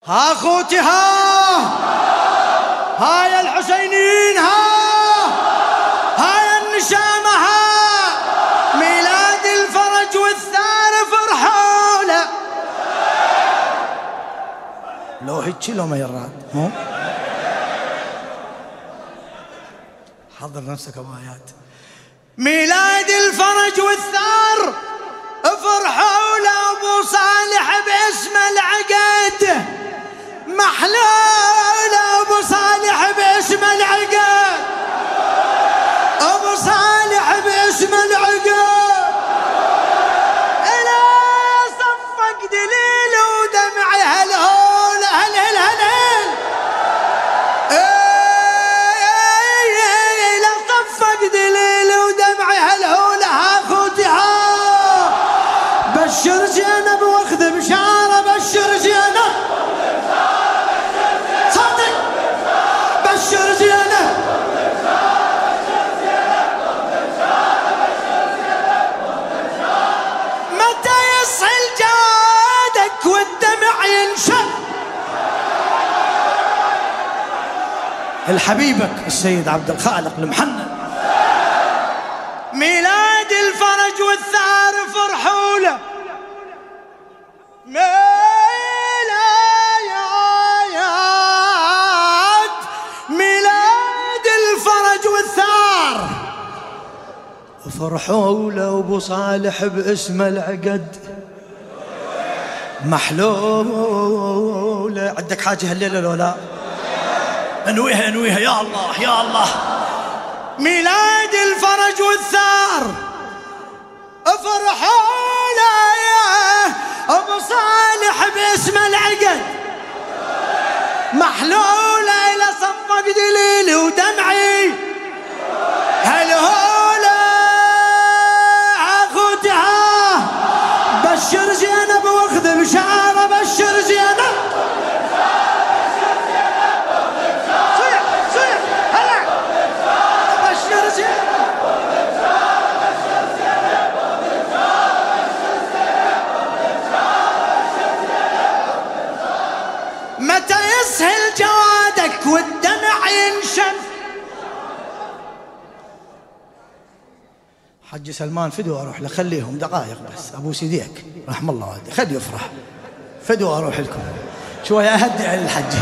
ها اخوتي ها يا الحسينيين ها يا النشامة ميلاد الفرج والثار فرحوا له. لو هيك لو ما يراد مو حضر نفسك ابو ايات. ميلاد الفرج والثار فرحوا له ابو صالح باسم العقد محلول ابو صالح باسم العقد ابو صالح باسم العقد الى صفق دليل ودمع هالهول هلهل هلهل الى صفق دليل ودمع هالهول ها اخوتي بشر زينب واخذ بشاره بشر زينب صادق بشر زينب متى يصحي جادك والدمع ينشف الحبيبك السيد عبد الخالق المحنن. ميلاد الفرج والثار فرحوا له ميلاد الفرج والثار فرحوا له ابو صالح باسم العقد محلول. عندك حاجه هالليله لو لا؟ انويها يا الله يا الله. ميلاد الفرج والثار فرحوا له ابو صالح باسم العقد محلوله الى صفق دليلي ودمعي هالهوله اخوتها بشر زينب واخذ بشاره بشر زينب صيح هلا بشر زينب متى يسهل جوادك والدمع ينشف. حج سلمان فدو اروح له خليهم دقائق بس ابو سيديك رحم الله والدي خد يفرح فدو اروح لكم شويه اهدئ على الحج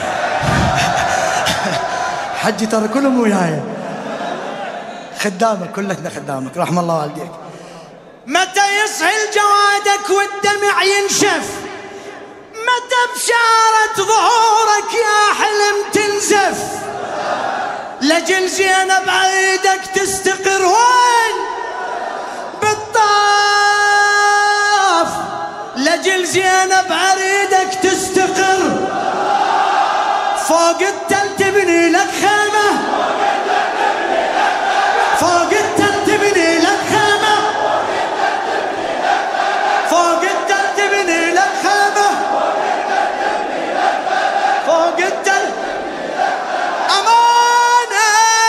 حجي ترى كلهم وياي خدامك كلنا خدامك رحم الله والديك. متى يسهل جوادك والدمع ينشف متى بشارة ظهورك يا حلم تنزف لجل زينب عيدك تستقر وين بالطاف لجل زينب عريدك تستقر فوق التل تبني لك خيمة فوق التل تبني لك خيمة فوق التل تبني لك خيمة فوق التل أمانة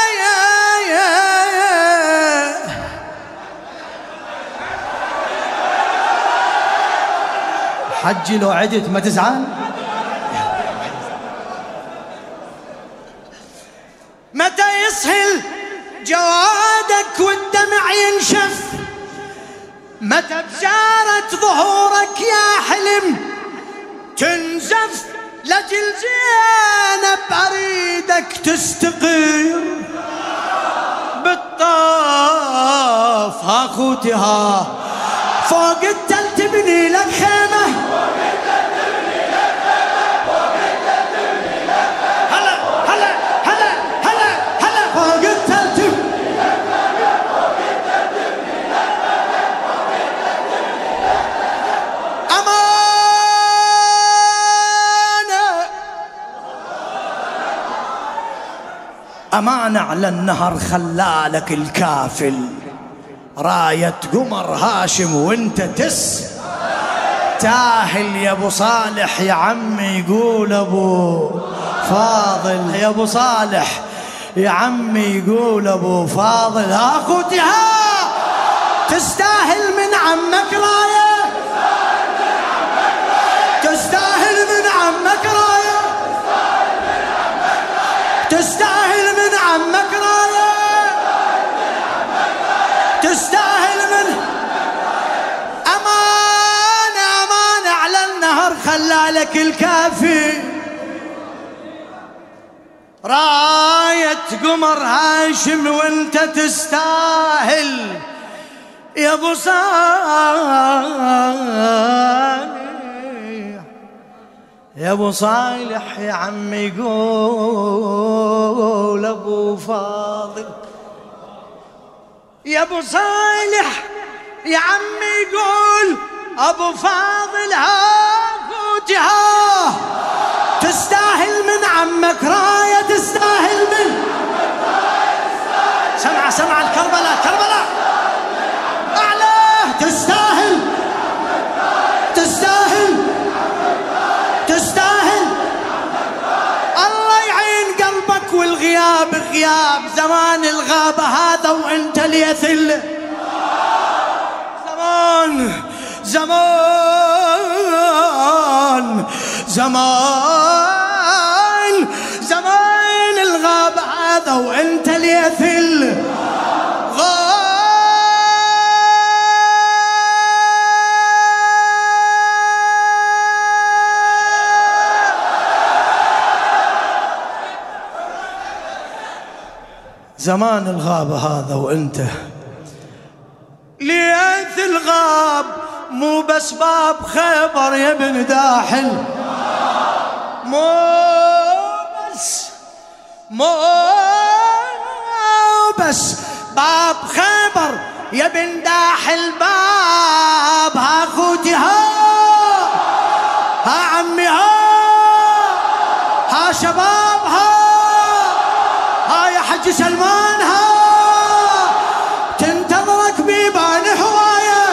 حجي لو عدت ما تزعل. متى يسهل جوادك والدمع ينشف متى بشارة ظهورك يا حلم تنزف لجل زينب أريدك تستقر بالطاف ها اخوتي فوق التل تبني لك خيمة هلا هلا هلا هلا هلا فوق التل تبني لك أمانة على النهر خلالك الكافل راية قمر هاشم وانت تاهل يا ابو صالح يا عمي يقول ابو فاضل يا ابو صالح يا عمي يقول ابو فاضل اخوتي تستاهل من عمك راية تستاهل من عمك لك الكافي راية قمر هاشم وانت تستاهل يا ابو صالح يا ابو صالح يا عم يقول ابو فاضل يا ابو صالح يا عم يقول ابو فاضل هاخوتي ها تستاهل من عمك راية تستاهل من سمع الكربلاء كربلاء اعلاه تستاهل الله يعين قلبك والغياب غياب زمان الغابة هذا وانت اليثل زمان الغابة هذا وانت اليثل زمان الغابة هذا وانت ليث الغاب مو بس باب خيبر يا ابن داحل مو بس باب خيبر يا ابن داحل باب ها اخوتي ها عمي ها شباب ها يا حج سلمان ها تنتظرك بيبان هوايه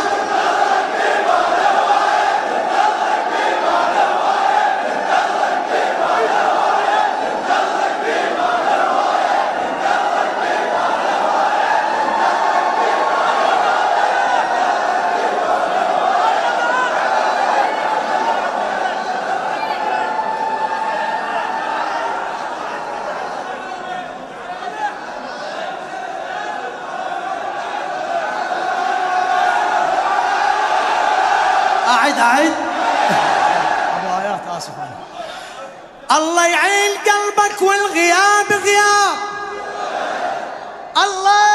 أعد أبو آيات آسف أنا الله يعين قلبك والغياب غياب الله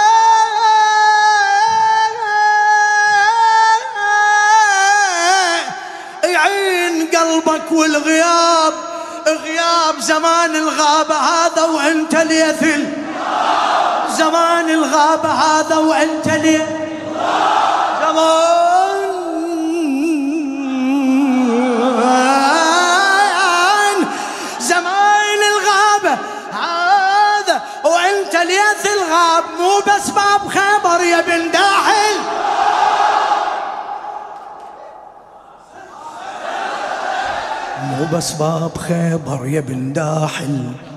يعين قلبك والغياب غياب زمان الغابة هذا وانت اليثل زمان الغابة هذا وانت اليثل زمان الغابة هذا وانت اليث الغاب مو بس باب خيبر يا بن داحل مو بس باب خيبر يا بن داحل